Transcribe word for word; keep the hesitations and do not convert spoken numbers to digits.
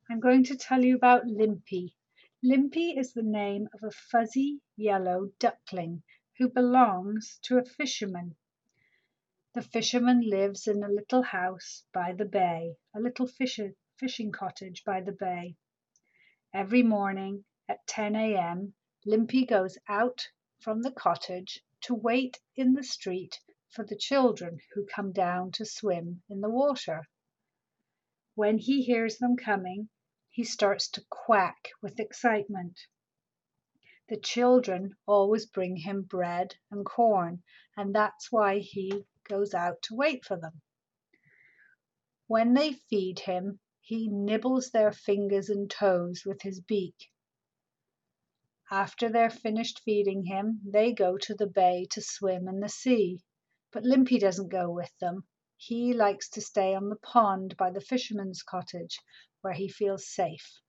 I'm going to tell you about Limpy. Limpy is the name of a fuzzy yellow duckling who belongs to a fisherman. The fisherman lives in a little house by the bay, a little fisher, fishing cottage by the bay. Every morning at ten a.m., Limpy goes out from the cottage to wait in the street for the children who come down to swim in the water. When he hears them coming, he starts to quack with excitement. The children always bring him bread and corn, and that's why he goes out to wait for them. When they feed him, he nibbles their fingers and toes with his beak. After they're finished feeding him, they go to the bay to swim in the sea. But Limpy doesn't go with them. He likes to stay on the pond by the fisherman's cottage, where he feels safe.